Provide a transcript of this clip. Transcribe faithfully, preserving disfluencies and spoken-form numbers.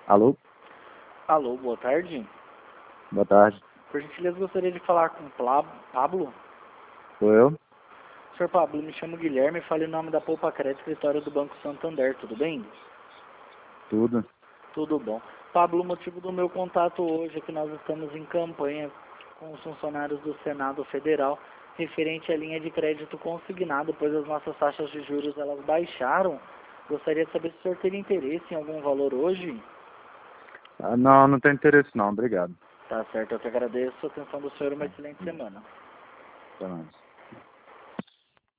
Alô? Alô, boa tarde. Boa tarde. Por gentileza, gostaria de falar com o Pla- Pablo. Sou eu? senhor Pablo, me chamo Guilherme e falo em nome da Poupa Crédito, escritório do Banco Santander, tudo bem? Tudo. Tudo bom. Pablo, o motivo do meu contato hoje é que nós estamos em campanha com os funcionários do Senado Federal referente à linha de crédito consignado, pois as nossas taxas de juros elas baixaram. Gostaria de saber se o senhor teria interesse em algum valor hoje. Ah, não, não tenho interesse não, obrigado. Tá certo, eu que agradeço a atenção do senhor e uma excelente semana. Até mais.